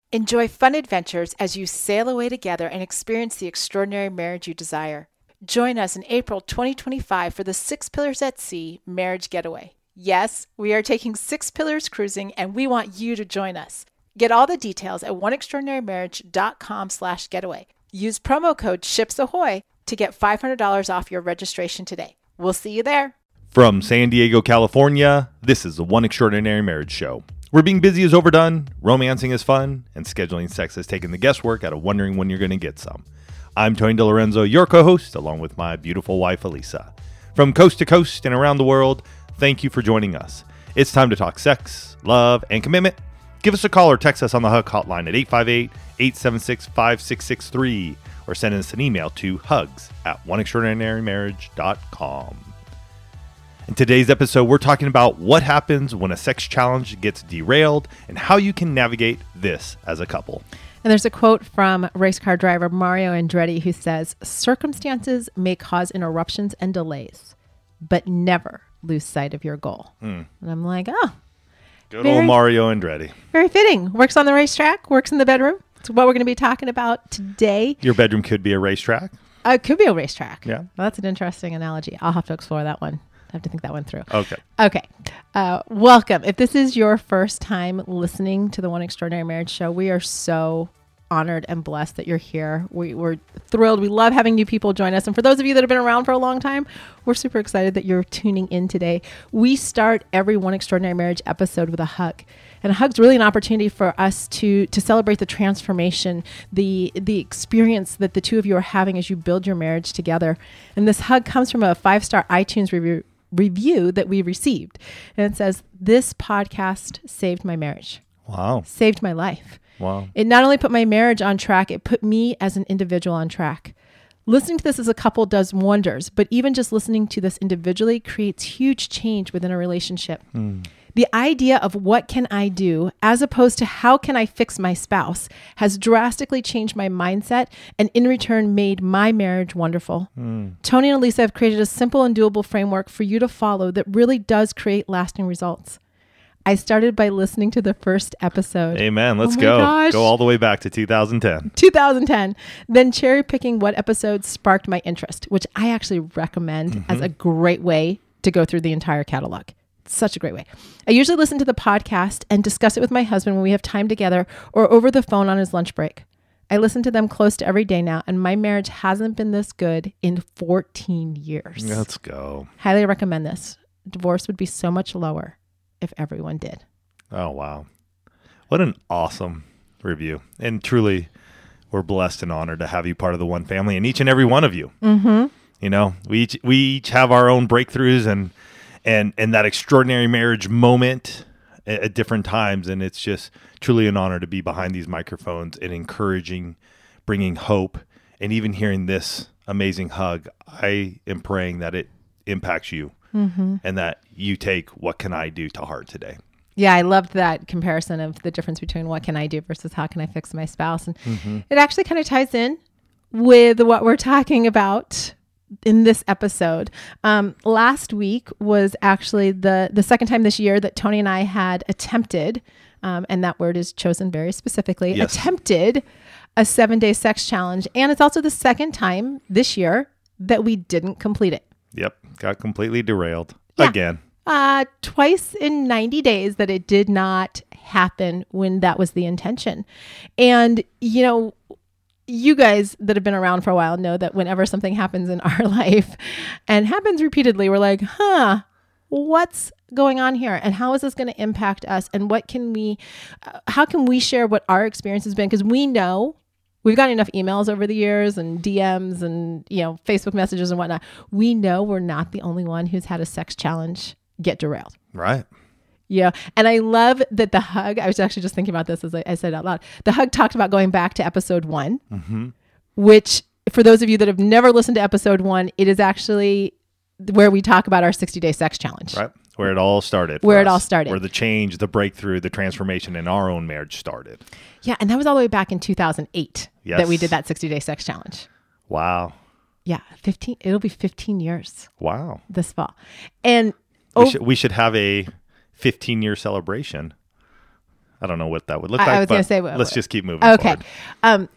Enjoy fun adventures as you sail away together and experience the extraordinary marriage you desire. Join us in April 2025 for the Six Pillars at Sea Marriage Getaway. Yes, we are taking 6 Pillars cruising, and we want you to join us. Get all the details at oneextraordinarymarriage.com/getaway. Use promo code SHIPSAHOY to get $500 off your registration today. We'll see you there. From San Diego, California, this is the One Extraordinary Marriage Show. Where being busy is overdone, romancing is fun, and scheduling sex has taken the guesswork out of wondering when you're going to get some. I'm Tony DeLorenzo, your co-host, along with my beautiful wife, Elisa. From coast to coast and around the world, thank you for joining us. It's time to talk sex, love, and commitment. Give us a call or text us on the HUG hotline at 858-876-5663 or send us an email to hugs@oneextraordinarymarriage.com. In today's episode, we're talking about what happens when a sex challenge gets derailed and how you can navigate this as a couple. And there's a quote from race car driver Mario Andretti who says, "Circumstances may cause interruptions and delays, but never lose sight of your goal." And I'm like, oh. Good old Mario Andretti. Very fitting. Works on the racetrack, works in the bedroom. It's what we're going to be talking about today. Your bedroom could be a racetrack? It could be a racetrack. Yeah. Well, that's an interesting analogy. I'll have to explore that one. I have to think that one through. Okay. Welcome. If this is your first time listening to the One Extraordinary Marriage Show, we are so honored and blessed that you're here. We're thrilled. We love having new people join us. And for those of you that have been around for a long time, we're super excited that you're tuning in today. We start every One Extraordinary Marriage episode with a hug. And a hug's really an opportunity for us to celebrate the transformation, the experience that the two of you are having as you build your marriage together. And this hug comes from a 5-star iTunes review that we received. And it says, "This podcast saved my marriage." Wow. Saved my life. Wow. It not only put my marriage on track, it put me as an individual on track. Listening to this as a couple does wonders, but even just listening to this individually creates huge change within a relationship. The idea of what can I do as opposed to how can I fix my spouse has drastically changed my mindset and in return made my marriage wonderful. Tony and Elisa have created a simple and doable framework for you to follow that really does create lasting results. I started by listening to the first episode. Amen. Let's Oh my go. gosh. Go all the way back to 2010. 2010. Then cherry picking what episodes sparked my interest, which I actually recommend as a great way to go through the entire catalog. Such a great way. I usually listen to the podcast and discuss it with my husband when we have time together or over the phone on his lunch break. I listen to them close to every day now, and my marriage hasn't been this good in 14 years. Let's go. Highly recommend this. Divorce would be so much lower if everyone did. Oh, wow. What an awesome review. And truly, we're blessed and honored to have you part of the One family and each and every one of you. You know, we each have our own breakthroughs and that extraordinary marriage moment at different times. And it's just truly an honor to be behind these microphones and encouraging, bringing hope, and even hearing this amazing hug. I am praying that it impacts you and that you take what can I do to heart today. Yeah, I loved that comparison of the difference between what can I do versus how can I fix my spouse. And it actually kind of ties in with what we're talking about in this episode. Last week was actually the second time this year that Tony and I had attempted, and that word is chosen very specifically, attempted a 7-day sex challenge. And it's also the second time this year that we didn't complete it. Yep. Got completely derailed again. Twice in 90 days that it did not happen when that was the intention. And, you know, you guys that have been around for a while know that whenever something happens in our life and happens repeatedly, we're like, what's going on here? And how is this going to impact us? And what can we, how can we share what our experience has been? Because we know we've gotten enough emails over the years and DMs and, you know, Facebook messages and whatnot. We know we're not the only one who's had a sex challenge get derailed. Right. Yeah. And I love that the hug, I was actually just thinking about this as I said out loud. The hug talked about going back to episode 1, which for those of you that have never listened to episode 1, it is actually where we talk about our 60-day sex challenge. Right. Where it all started. Where it all started. Where the change, the breakthrough, the transformation in our own marriage started. Yeah. And that was all the way back in 2008 that we did that 60-day sex challenge. Wow. Yeah. It'll be 15 years. Wow. This fall. And we should have a 15-year celebration I don't know what that would look I like. was going to say, let's just keep moving okay. forward.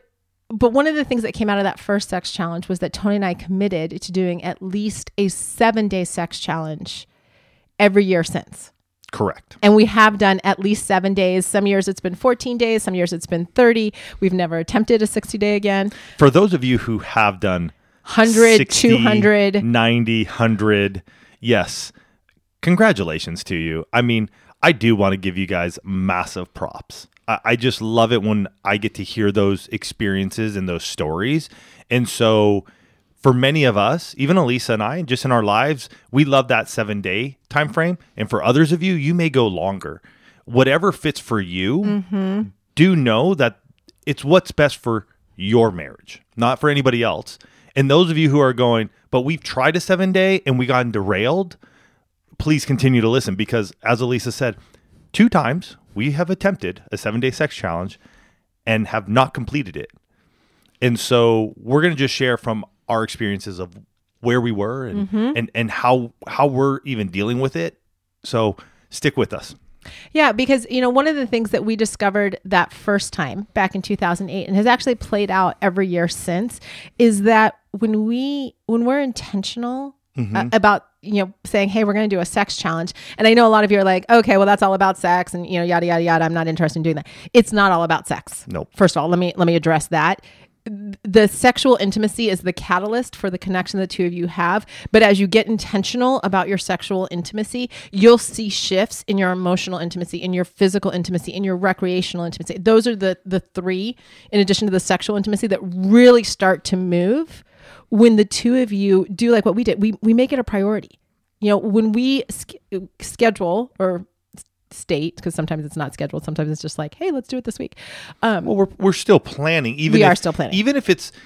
But one of the things that came out of that first sex challenge was that Tony and I committed to doing at least a 7-day sex challenge every year since. Correct. And we have done at least 7 days. Some years it's been 14 days. Some years it's been 30. We've never attempted a 60-day again. For those of you who have done 100, 60, 200. 90, 100, yes, congratulations to you. I mean, I do want to give you guys massive props. I just love it when I get to hear those experiences and those stories. And so for many of us, even Elisa and I, just in our lives, we love that 7-day time frame. And for others of you, you may go longer. Whatever fits for you, do know that it's what's best for your marriage, not for anybody else. And those of you who are going, but we've tried a 7-day and we got derailed, please continue to listen, because as Elisa said, 2 times we have attempted a 7-day sex challenge and have not completed it. And so we're going to just share from our experiences of where we were and how we're even dealing with it. So stick with us. Yeah, because, one of the things that we discovered that first time back in 2008 and has actually played out every year since is that when we're intentional about, saying, hey, we're going to do a sex challenge. And I know a lot of you are like, okay, well, that's all about sex and, yada, yada, yada. I'm not interested in doing that. It's not all about sex. Nope. First of all, let me address that. The sexual intimacy is the catalyst for the connection the two of you have. But as you get intentional about your sexual intimacy, you'll see shifts in your emotional intimacy, in your physical intimacy, in your recreational intimacy. Those are the 3, in addition to the sexual intimacy, that really start to move when the two of you do like what we did. We make it a priority. When we schedule or state, because sometimes it's not scheduled, sometimes it's just like, hey, let's do it this week. Well, we're still planning. We are still planning. Even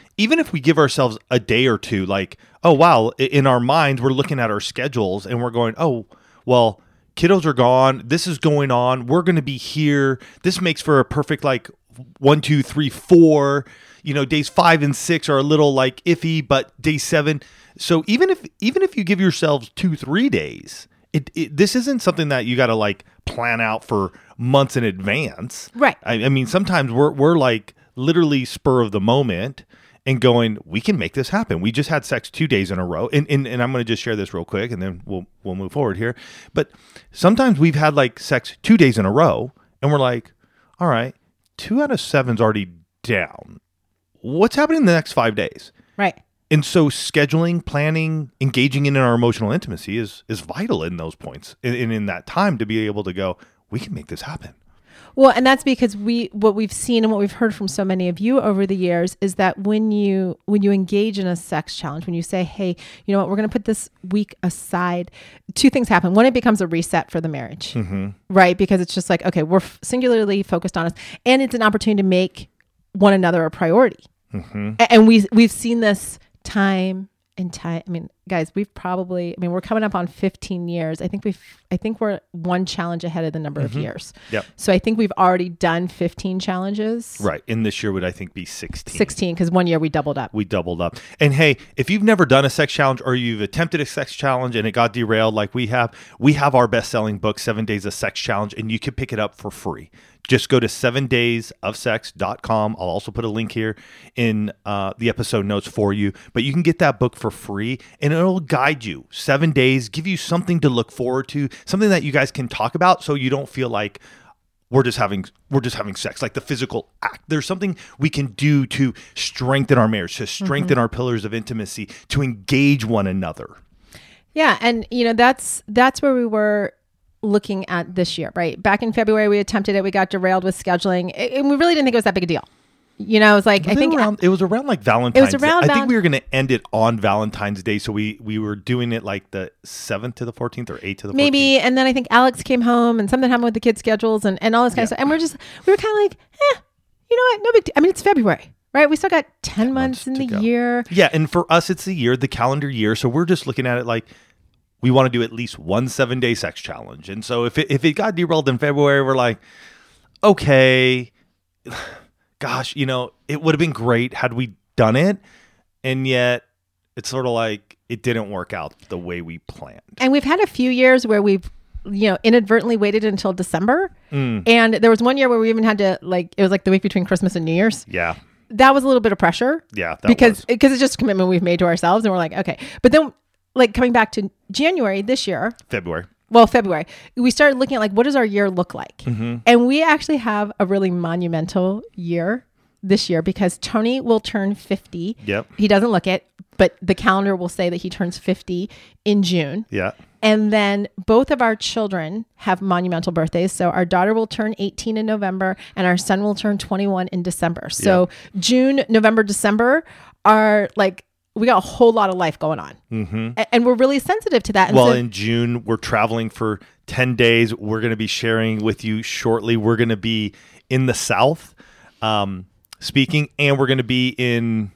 if we give ourselves a day or two, like, oh wow, in our minds we're looking at our schedules and we're going, oh well, kiddos are gone, this is going on, we're going to be here, this makes for a perfect 1, 2, 3, 4. Days 5 and 6 are a little iffy, but day 7. So even if you give yourselves 2-3 days, this isn't something that you got to plan out for months in advance. Right. I mean, sometimes we're literally spur of the moment and going, we can make this happen. We just had sex 2 days in a row. And I'm going to just share this real quick and then we'll move forward here. But sometimes we've had sex 2 days in a row and we're like, all right, 2 out of 7's already down. What's happening in the next 5 days? Right. And so scheduling, planning, engaging in our emotional intimacy is vital in those points and in that time to be able to go, we can make this happen. Well, and that's because what we've seen and what we've heard from so many of you over the years is that when you engage in a sex challenge, when you say, hey, you know what, we're going to put this week aside, 2 things happen. One, it becomes a reset for the marriage, right? Because it's just like, okay, we're singularly focused on us, and it's an opportunity to make one another a priority. And we've seen this time and time. I mean, guys, we're coming up on 15 years. I think we're 1 challenge ahead of the number of years. Yep. So I think we've already done 15 challenges. Right. And this year would, I think, be 16. 16, because 1 year we doubled up. And hey, if you've never done a sex challenge or you've attempted a sex challenge and it got derailed like we have our best-selling book, 7 Days of Sex Challenge, and you can pick it up for free. Just go to 7daysofsex.com. I'll also put a link here in the episode notes for you. But you can get that book for free, and it'll guide you 7 days, give you something to look forward to, something that you guys can talk about, so you don't feel like we're just having sex, like the physical act. There's something we can do to strengthen our marriage, to strengthen our pillars of intimacy, to engage one another. Yeah, and that's where we were looking at this year, right? Back in February, we attempted it. We got derailed with scheduling, and we really didn't think it was that big a deal. It was like, I think it was around Valentine's Day. I think we were going to end it on Valentine's Day, so we were doing it the 7th to the 14th or 8th to the 14th. Maybe, and then I think Alex came home and something happened with the kids' schedules and all this kind of stuff. And we were kind of like, you know what? No big deal. I mean, it's February, right? We still got 10 months in the year. Yeah, and for us, it's the calendar year, so we're just looking at it like, we want to do at least 1 7-day sex challenge. And so if it got derailed in February, we're like, okay, gosh, it would have been great had we done it. And yet it's sort of like it didn't work out the way we planned. And we've had a few years where we've inadvertently waited until December. And there was one year where we even had to it was like the week between Christmas and New Year's. Yeah. That was a little bit of pressure. Yeah. Because it's just a commitment we've made to ourselves. And we're like, okay. But then coming back to January this year. February. We started looking at what does our year look like? And we actually have a really monumental year this year because Tony will turn 50. Yep. He doesn't look it, but the calendar will say that he turns 50 in June. Yeah. And then both of our children have monumental birthdays. So our daughter will turn 18 in November and our son will turn 21 in December. So June, November, December are we got a whole lot of life going on. And we're really sensitive to that. And well, in June, we're traveling for 10 days. We're going to be sharing with you shortly. We're going to be in the South speaking, and we're going to be in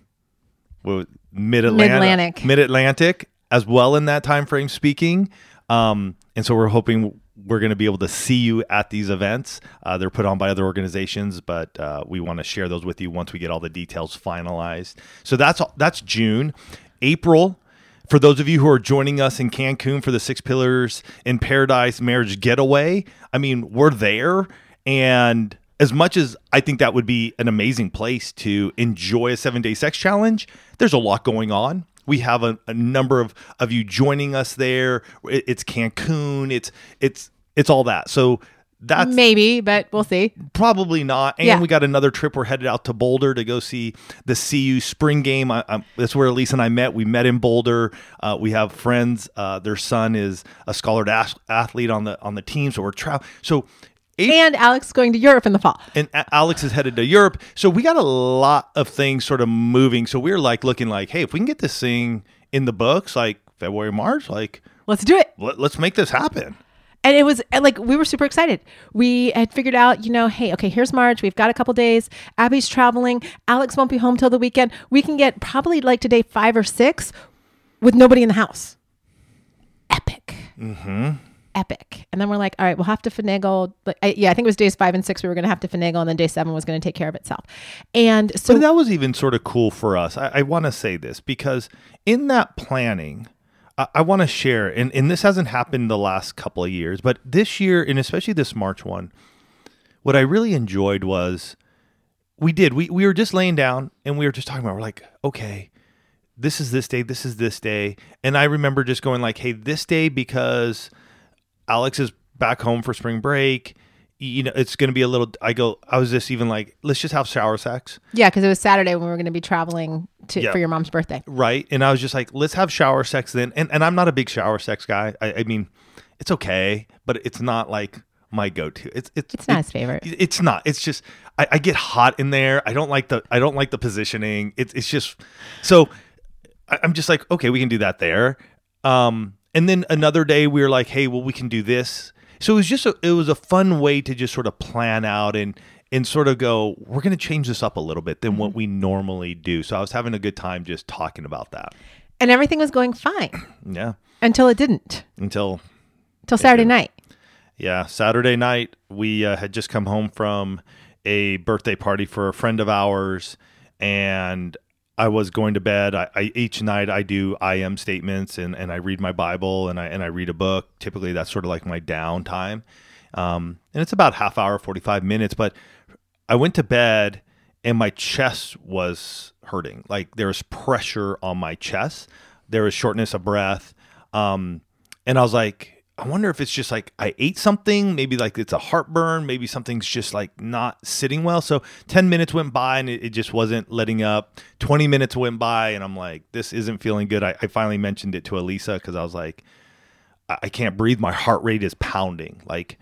Mid-Atlantic as well in that time frame speaking. And so we're hoping we're going to be able to see you at these events. They're put on by other organizations, but we want to share those with you once we get all the details finalized. So that's June. April, for those of you who are joining us in Cancun for the Six Pillars in Paradise Marriage Getaway, I mean, we're there. And as much as I think that would be an amazing place to enjoy a 7-day sex challenge, there's a lot going on. We have a number of you joining us there. It's Cancun. It's all that. So that's maybe, but we'll see. Probably not. And we got another trip. We're headed out to Boulder to go see the CU spring game. That's where Elisa and I met. We met in Boulder. We have friends. Their son is a scholar athlete on the team. So we're traveling. And Alex is going to Europe in the fall. And Alex is headed to Europe. So we got a lot of things sort of moving. So we're looking hey, if we can get this thing in the books, February, March, let's do it. Let's make this happen. And it was we were super excited. We had figured out, hey, okay, here's March. We've got a couple days. Abby's traveling. Alex won't be home till the weekend. We can get probably to day 5 or 6 with nobody in the house. Epic. Epic. And then we're like, all right, we'll have to finagle. I think it was days 5 and 6 we were going to have to finagle, and then day 7 was going to take care of itself. And so but that was even sort of cool for us. I want to say this because in that planning, I want to share, and this hasn't happened the last couple of years, but this year, and especially this March one, what I really enjoyed was we were just laying down and we were just talking about, we're like, okay, this is this day. And I remember just going hey, this day because Alex is back home for spring break. It's going to be a little, I was just even let's just have shower sex. Yeah. Because it was Saturday when we were going to be traveling for your mom's birthday. Right. And I was just let's have shower sex then. And I'm not a big shower sex guy. I mean, it's okay, but it's not my go-to. It's not his favorite. It's not. It's just, I get hot in there. I don't like the positioning. It's just, so I'm just okay, we can do that there. And then another day we were hey, well, we can do this. So it was a fun way to just sort of plan out and sort of go, we're going to change this up a little bit than what we normally do. So I was having a good time just talking about that. And everything was going fine. Yeah. Until it didn't. Until Saturday night. Yeah. Saturday night, we had just come home from a birthday party for a friend of ours, and I was going to bed. Each night I do I am statements and I read my Bible and I read a book. Typically that's sort of my downtime. And it's about half hour, 45 minutes, but I went to bed and my chest was hurting. There was pressure on my chest. There was shortness of breath. And I was I wonder if it's just I ate something, maybe it's a heartburn, maybe something's just not sitting well. So 10 minutes went by and it just wasn't letting up. 20 minutes went by and I'm this isn't feeling good. I finally mentioned it to Elisa because I was I can't breathe. My heart rate is pounding.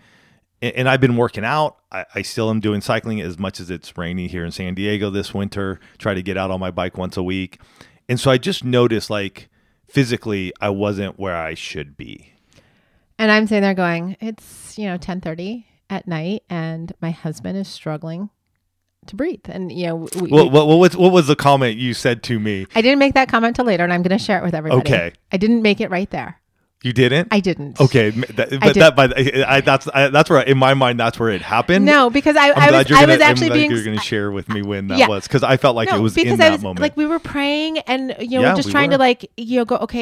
And I've been working out. I still am doing cycling as much as it's rainy here in San Diego this winter. Try to get out on my bike once a week. And so I just noticed physically I wasn't where I should be. And I'm sitting there going, it's, 10:30 at night and my husband is struggling to breathe. And, what was the comment you said to me? I didn't make that comment till later and I'm going to share it with everybody. Okay. I didn't make it right there. You didn't? I didn't. Okay. That's where, in my mind, that's where it happened. No, because I was actually you're going to share with me when that was. Because I felt it was in that moment. We were praying and, we're just trying to go, okay,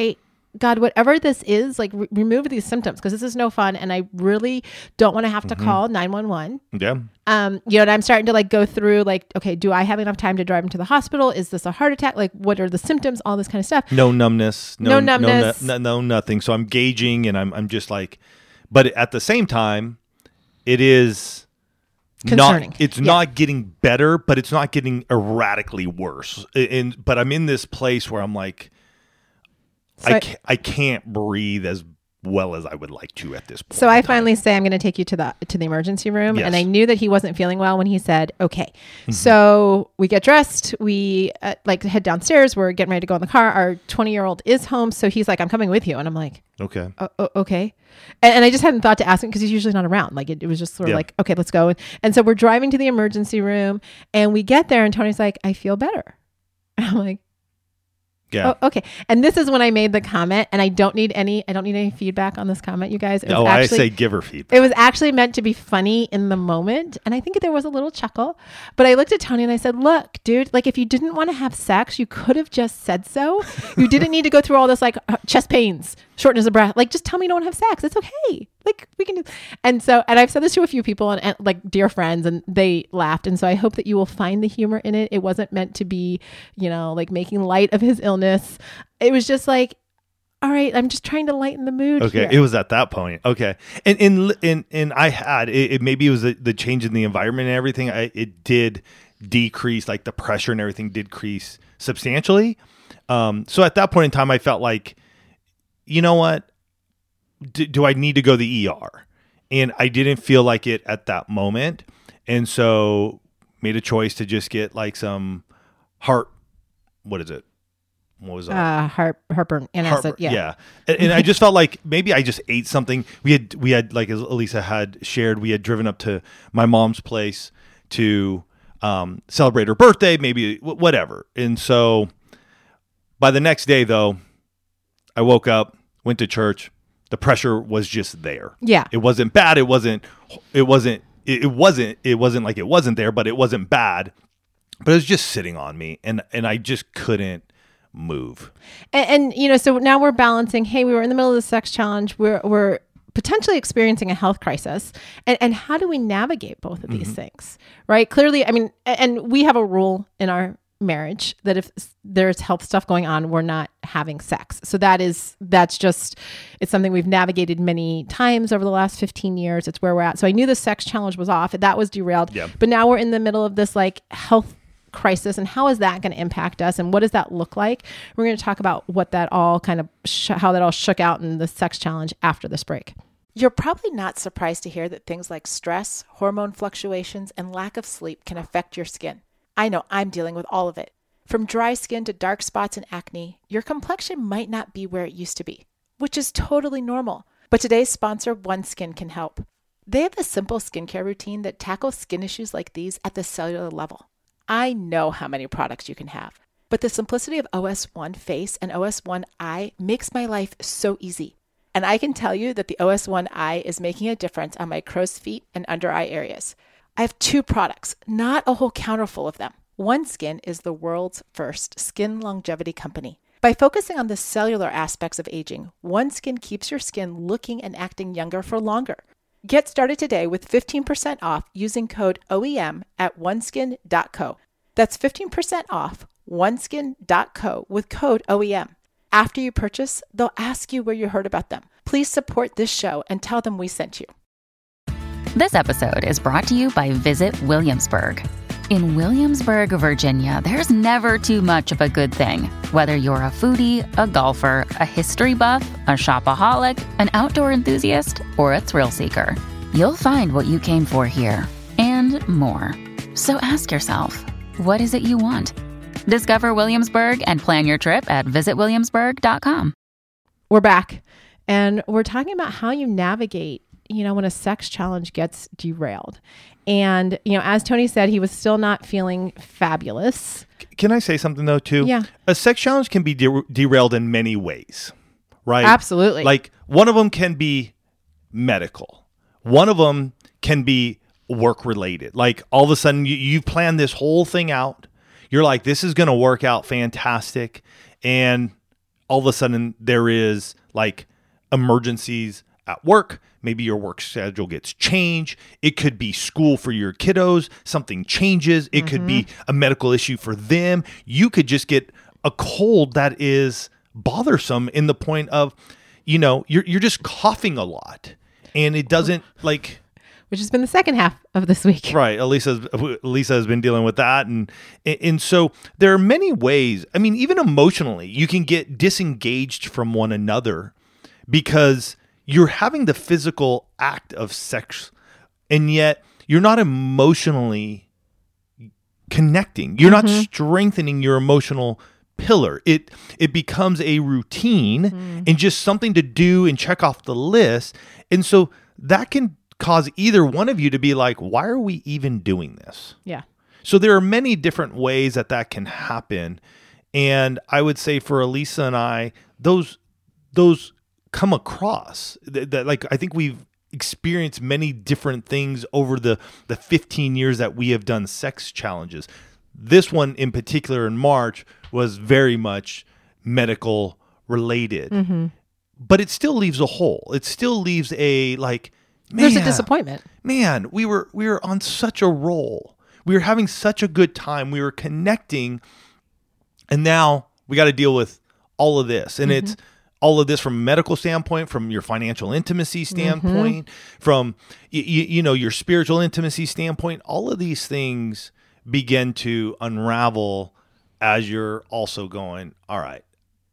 God, whatever this is, like remove these symptoms because this is no fun. And I really don't want to have to call 911. Yeah. And I'm starting to like go through like, okay, do I have enough time to drive him to the hospital? Is this a heart attack? Like, what are the symptoms? All this kind of stuff. No numbness. No numbness. No, nothing. So I'm gauging and I'm just like, but at the same time, it is concerning. It's not getting better, but it's not getting erratically worse. But I'm in this place where I'm like, So I can't breathe as well as I would like to at this point. So I finally say I'm going to take you to the emergency room. Yes. And I knew that he wasn't feeling well when he said, okay. So we get dressed. We head downstairs. We're getting ready to go in the car. Our 20-year-old is home. So he's like, I'm coming with you. And I'm like, okay. Okay. And I just hadn't thought to ask him because he's usually not around. Like it was just sort of like, okay, let's go. And so we're driving to the emergency room and we get there and Tony's like, I feel better. And I'm like, yeah. Oh, okay. And this is when I made the comment, and I don't need any feedback on this comment, you guys. I say give her feedback. It was actually meant to be funny in the moment, and I think there was a little chuckle. But I looked at Tony and I said, "Look, dude, like if you didn't want to have sex, you could have just said so. You didn't need to go through all this like chest pains, shortness of breath. Like just tell me you don't want to have sex. It's okay. Like we can do." And I've said this to a few people and like dear friends, and they laughed. And so I hope that you will find the humor in it. It wasn't meant to be, like making light of his illness. It was just like, all right, I'm just trying to lighten the mood. Okay, here. it was at that point. Okay, and I had it. Maybe it was the change in the environment and everything. It did decrease, like the pressure and everything did decrease substantially. So at that point in time, I felt like, you know what? Do I need to go to the ER? And I didn't feel like it at that moment, and so made a choice to just get like some what is it? What was that? Heartburn antacid. Yeah. And I just felt like maybe I just ate something. We had like as Elisa had shared, we had driven up to my mom's place to celebrate her birthday, maybe whatever. And so by the next day though, I woke up, went to church. The pressure was just there. Yeah. It wasn't bad. It wasn't like it wasn't there, but it wasn't bad. But it was just sitting on me and I just couldn't move. And so now we're balancing, hey, we were in the middle of the sex challenge. We're potentially experiencing a health crisis. And how do we navigate both of these things? Right? Clearly, I mean, and we have a rule in our marriage that if there's health stuff going on, we're not having sex. So that's just, it's something we've navigated many times over the last 15 years. It's where we're at. So I knew the sex challenge was off. That was derailed. Yeah. But now we're in the middle of this like health crisis, and how is that going to impact us, and what does that look like? We're going to talk about what that all kind of how that all shook out in the sex challenge after this break. You're probably not surprised to hear that things like stress, hormone fluctuations, and lack of sleep can affect your skin. I know I'm dealing with all of it. From dry skin to dark spots and acne, your complexion might not be where it used to be, which is totally normal. But today's sponsor, OneSkin, can help. They have a simple skincare routine that tackles skin issues like these at the cellular level. I know how many products you can have, but the simplicity of OS1 Face and OS1 Eye makes my life so easy. And I can tell you that the OS1 Eye is making a difference on my crow's feet and under eye areas. I have 2 products, not a whole counter full of them. OneSkin is the world's first skin longevity company. By focusing on the cellular aspects of aging, OneSkin keeps your skin looking and acting younger for longer. Get started today with 15% off using code OEM at oneskin.co. That's 15% off oneskin.co with code OEM. After you purchase, they'll ask you where you heard about them. Please support this show and tell them we sent you. This episode is brought to you by Visit Williamsburg. In Williamsburg, Virginia, there's never too much of a good thing. Whether you're a foodie, a golfer, a history buff, a shopaholic, an outdoor enthusiast, or a thrill seeker, you'll find what you came for here and more. So ask yourself, what is it you want? Discover Williamsburg and plan your trip at visitwilliamsburg.com. We're back, and we're talking about how you navigate, when a sex challenge gets derailed. And, as Tony said, he was still not feeling fabulous. Can I say something though too? Yeah. A sex challenge can be derailed in many ways, right? Absolutely. Like one of them can be medical. One of them can be work related. Like all of a sudden you plan this whole thing out. You're like, this is going to work out fantastic. And all of a sudden there is like emergencies at work. Maybe your work schedule gets changed. It could be school for your kiddos. Something changes. It could be a medical issue for them. You could just get a cold that is bothersome in the point of, you're just coughing a lot, and it doesn't like. Which has been the second half of this week. Right. Lisa has been dealing with that. And so there are many ways. I mean, even emotionally, you can get disengaged from one another because you're having the physical act of sex, and yet you're not emotionally connecting. You're not strengthening your emotional pillar. It becomes a routine and just something to do and check off the list. And so that can cause either one of you to be like, why are we even doing this? Yeah. So there are many different ways that can happen. And I would say for Elisa and I, those come across that like, I think we've experienced many different things over the 15 years that we have done sex challenges. This one in particular in March was very much medical related, but it still leaves a hole. It still leaves a like, there's a disappointment. Man, we were on such a roll. We were having such a good time. We were connecting, and now we got to deal with all of this. And it's all of this from a medical standpoint, from your financial intimacy standpoint, from your spiritual intimacy standpoint. All of these things begin to unravel as you're also going, all right,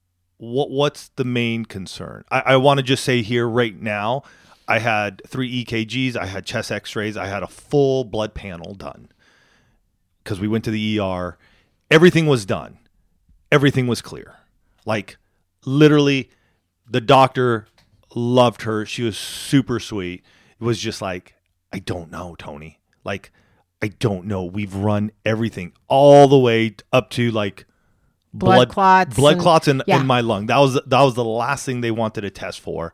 what's the main concern? I want to just say here right now, I had 3 EKGs, I had chest x-rays, I had a full blood panel done because we went to the ER. Everything was done. Everything was clear. Like literally the doctor loved her. She was super sweet. It was just like, I don't know, Tony. Like, I don't know. We've run everything all the way up to like blood clots in my lung. That was the last thing they wanted to test for.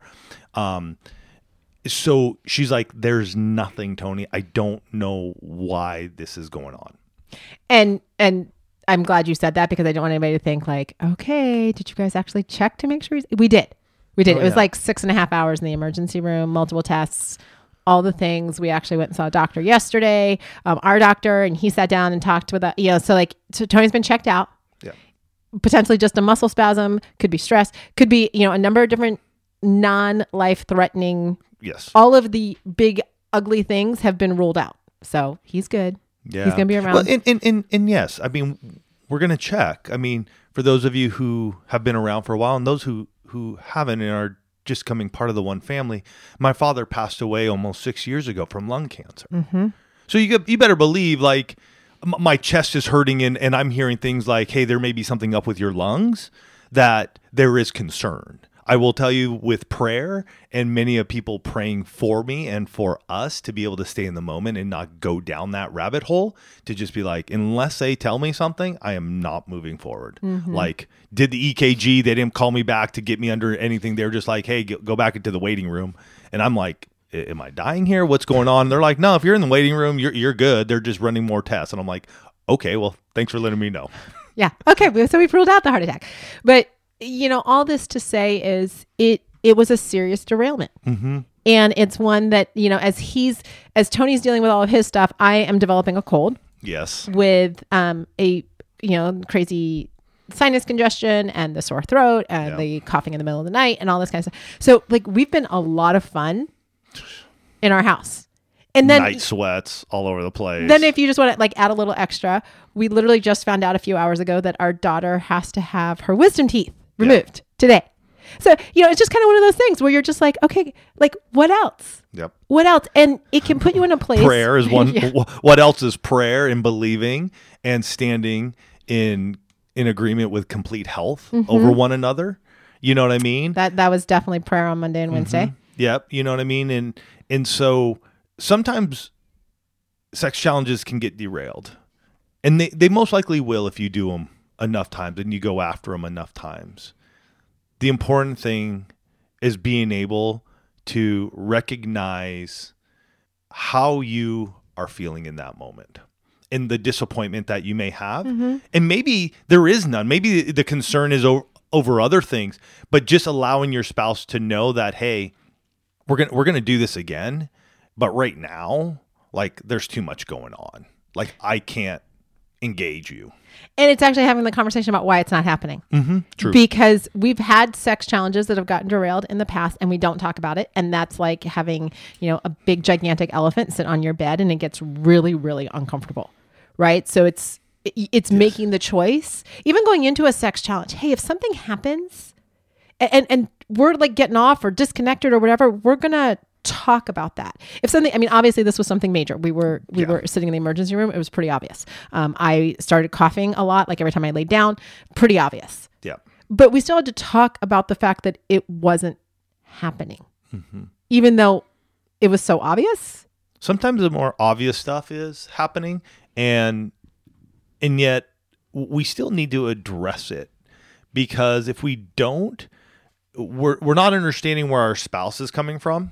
So she's like, there's nothing, Tony. I don't know why this is going on. And I'm glad you said that because I don't want anybody to think like, okay, did you guys actually check to make sure? We did. Oh, it was like 6.5 hours in the emergency room, multiple tests, all the things. We actually went and saw a doctor yesterday, our doctor, and he sat down and talked with us. So Tony's been checked out. Yeah. Potentially just a muscle spasm, could be stress, could be, a number of different non-life threatening. Yes. All of the big ugly things have been ruled out. So he's good. Yeah. He's going to be around. Well, and yes, I mean, we're going to check. I mean, for those of you who have been around for a while and those who haven't and are just coming part of the one family, my father passed away almost 6 years ago from lung cancer. So you better believe like my chest is hurting and I'm hearing things like, hey, there may be something up with your lungs, that there is concern. I will tell you with prayer and many of people praying for me and for us to be able to stay in the moment and not go down that rabbit hole, to just be like, unless they tell me something, I am not moving forward. Like did the EKG, they didn't call me back to get me under anything. They were just like, hey, go back into the waiting room. And I'm like, am I dying here? What's going on? And they're like, no, if you're in the waiting room, you're good. They're just running more tests. And I'm like, okay, well, thanks for letting me know. Yeah. Okay. So we've ruled out the heart attack, but all this to say is it was a serious derailment. And it's one that, as Tony's dealing with all of his stuff, I am developing a cold. Yes. With crazy sinus congestion and the sore throat and the coughing in the middle of the night and all this kind of stuff. So like we've been a lot of fun in our house. And then night sweats all over the place. Then if you just want to like add a little extra, we literally just found out a few hours ago that our daughter has to have her wisdom teeth removed today. So, it's just kind of one of those things where you're just like, okay, like what else? Yep. What else? And it can put you in a place. Prayer is one. What else is prayer and believing and standing in agreement with complete health over one another? You know what I mean? That was definitely prayer on Monday and Wednesday. Yep. You know what I mean? And so sometimes sex challenges can get derailed, and they most likely will if you do them enough times and you go after them enough times. The important thing is being able to recognize how you are feeling in that moment and the disappointment that you may have. And maybe there is none. Maybe the concern is over other things, but just allowing your spouse to know that, hey, we're going to do this again, but right now, like, there's too much going on. Like, I can't engage you. And it's actually having the conversation about why it's not happening. True. Because we've had sex challenges that have gotten derailed in the past and we don't talk about it. And that's like having, a big gigantic elephant sit on your bed and it gets really, really uncomfortable. Right. So it's making the choice, even going into a sex challenge. Hey, if something happens and we're like getting off or disconnected or whatever, we're going to talk about that. If something, obviously this was something major. We were sitting in the emergency room. It was pretty obvious. I started coughing a lot, like every time I laid down, pretty obvious. Yeah. But we still had to talk about the fact that it wasn't happening, even though it was so obvious. Sometimes the more obvious stuff is happening, and yet we still need to address it, because if we don't, we're not understanding where our spouse is coming from.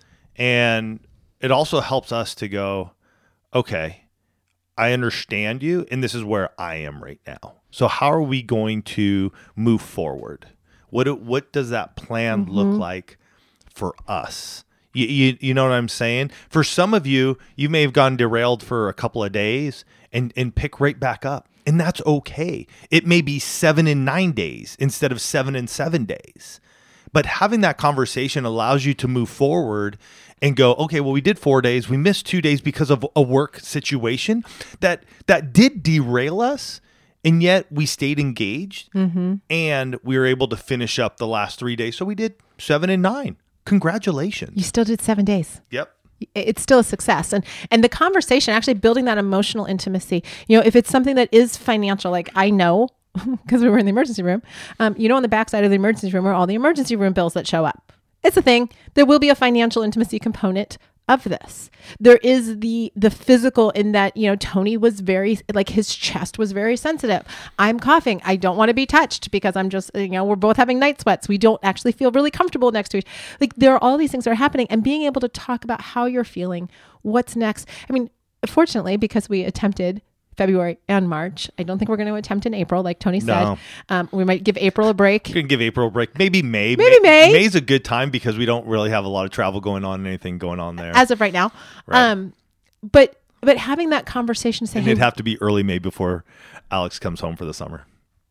And it also helps us to go, okay, I understand you, and this is where I am right now. So how are we going to move forward? What does that plan look like for us? You know what I'm saying? For some of you, you may have gone derailed for a couple of days and pick right back up. And that's okay. It may be 7 and 9 days instead of 7 and 7 days. But having that conversation allows you to move forward and go, okay, well, we did 4 days. We missed 2 days because of a work situation that did derail us. And yet we stayed engaged and we were able to finish up the last 3 days. So we did 7 and 9. Congratulations. You still did 7 days. Yep. It's still a success. And the conversation, actually building that emotional intimacy, if it's something that is financial, like I know, because we were in the emergency room, on the backside of the emergency room are all the emergency room bills that show up. It's a thing. There will be a financial intimacy component of this. There is the physical in that, Tony was very, like his chest was very sensitive. I'm coughing. I don't want to be touched because I'm just, we're both having night sweats. We don't actually feel really comfortable next to each. Like there are all these things that are happening, and being able to talk about how you're feeling, what's next. Fortunately, because we attempted February and March. I don't think we're going to attempt in April, like Tony said. No. We might give April a break. We can give April a break. Maybe May. Maybe May. May's a good time because we don't really have a lot of travel going on and anything going on there. As of right now. Right. But having that conversation saying, and it'd have to be early May before Alex comes home for the summer.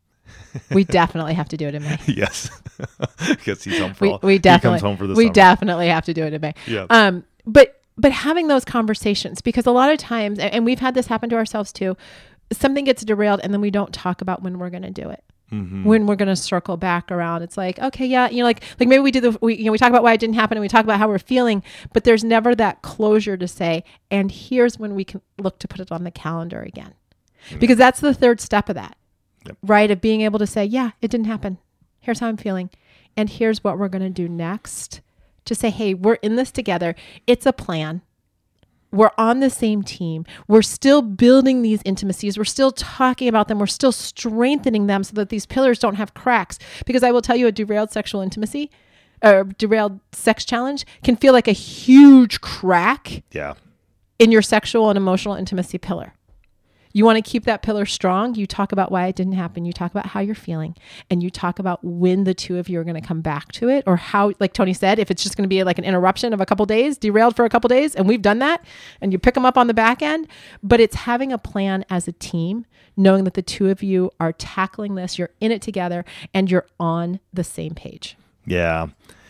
We definitely have to do it in May. Yes. Because he's home for we definitely, he comes home for the we summer. definitely have to do it in May. Yeah. But having those conversations, because a lot of times, and we've had this happen to ourselves too, something gets derailed and then we don't talk about when we're going to do it. When we're going to circle back around. It's like, okay, yeah, like maybe we talk about why it didn't happen and we talk about how we're feeling, but there's never that closure to say, and here's when we can look to put it on the calendar again. Because that's the third step of that, right? Of being able to say, yeah, it didn't happen. Here's how I'm feeling. And here's what we're going to do next, to say, hey, we're in this together. It's a plan. We're on the same team. We're still building these intimacies. We're still talking about them. We're still strengthening them so that these pillars don't have cracks. Because I will tell you, a derailed sexual intimacy or derailed sex challenge can feel like a huge crack in your sexual and emotional intimacy pillar. You want to keep that pillar strong. You talk about why it didn't happen. You talk about how you're feeling, and you talk about when the two of you are going to come back to it, or how, like Tony said, if it's just going to be like an interruption of a couple days, derailed for a couple days, and we've done that, and you pick them up on the back end. But it's having a plan as a team, knowing that the two of you are tackling this, you're in it together, and you're on the same page. Yeah.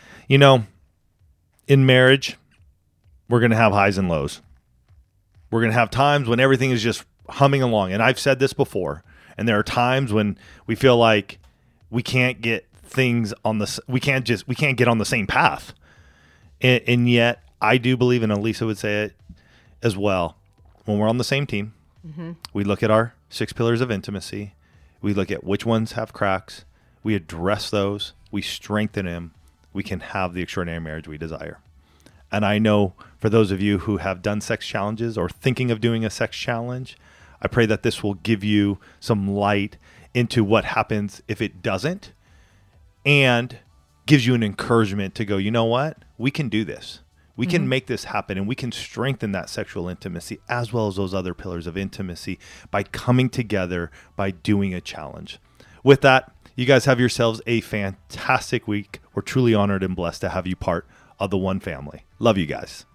In marriage, we're going to have highs and lows. We're going to have times when everything is just humming along. And I've said this before, and there are times when we feel like we can't get things on we can't get on the same path. And yet I do believe, and Elisa would say it as well, when we're on the same team, we look at our 6 pillars of intimacy. We look at which ones have cracks. We address those. We strengthen them. We can have the extraordinary marriage we desire. And I know for those of you who have done sex challenges or thinking of doing a sex challenge, I pray that this will give you some light into what happens if it doesn't, and gives you an encouragement to go, you know what? We can do this. We can make this happen, and we can strengthen that sexual intimacy as well as those other pillars of intimacy by coming together, by doing a challenge. With that, You guys have yourselves a fantastic week. We're truly honored and blessed to have you part of the One family. Love you guys.